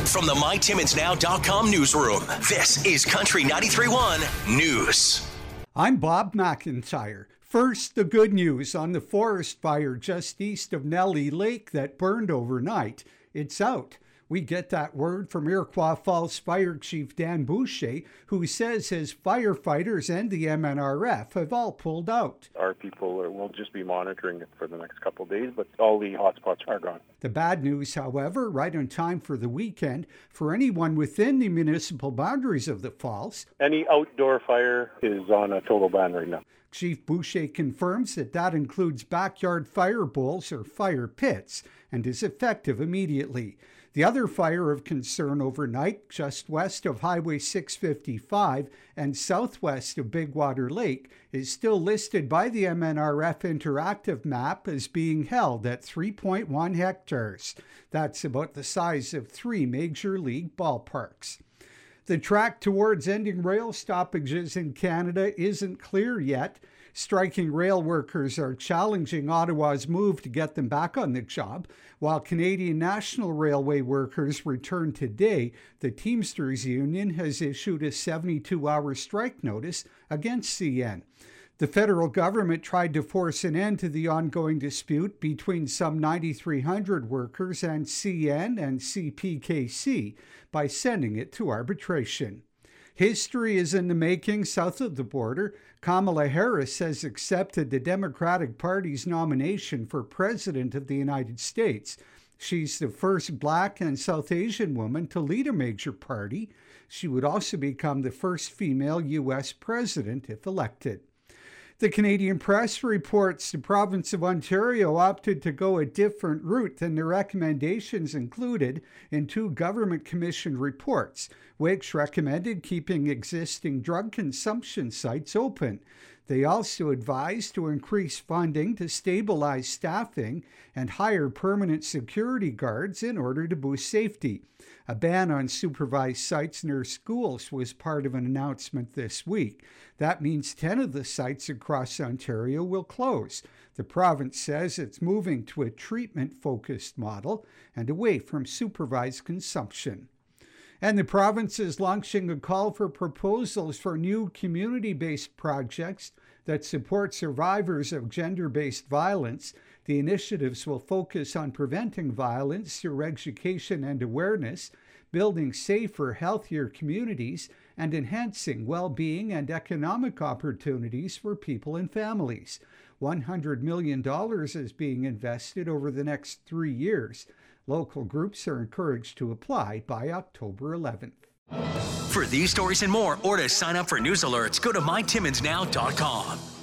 from the MyTimmonsNow.com newsroom, this is Country 93.1 News. I'm Bob McIntyre. First, the good news on the forest fire just east of Nellie Lake that burned overnight. It's out. We get that word from Iroquois Falls Fire Chief Dan Boucher, who says his firefighters and the MNRF have all pulled out. Our people will just be monitoring it for the next couple of days, but all the hotspots are gone. The bad news, however, right on time for the weekend, for anyone within the municipal boundaries of the falls. Any outdoor fire is on a total ban right now. Chief Boucher confirms that includes backyard fire bowls or fire pits and is effective immediately. The other fire of concern overnight, just west of Highway 655 and southwest of Bigwater Lake, is still listed by the MNRF interactive map as being held at 3.1 hectares. That's about the size of 3 major league ballparks. The track towards ending rail stoppages in Canada isn't clear yet. Striking rail workers are challenging Ottawa's move to get them back on the job. While Canadian National Railway workers return today, the Teamsters Union has issued a 72-hour strike notice against CN. The federal government tried to force an end to the ongoing dispute between some 9,300 workers and CN and CPKC by sending it to arbitration. History is in the making south of the border. Kamala Harris has accepted the Democratic Party's nomination for President of the United States. She's the first Black and South Asian woman to lead a major party. She would also become the first female U.S. president if elected. The Canadian Press reports the province of Ontario opted to go a different route than the recommendations included in 2 government-commissioned reports, which recommended keeping existing drug consumption sites open. They also advised to increase funding to stabilize staffing and hire permanent security guards in order to boost safety. A ban on supervised sites near schools was part of an announcement this week. That means 10 of the sites across Ontario will close. The province says it's moving to a treatment-focused model and away from supervised consumption. And the province is launching a call for proposals for new community-based projects that support survivors of gender-based violence. The initiatives will focus on preventing violence through education and awareness, building safer, healthier communities, and enhancing well-being and economic opportunities for people and families. $100 million is being invested over the next 3 years. Local groups are encouraged to apply by October 11th. For these stories and more, or to sign up for news alerts, go to MyTimmonsNow.com.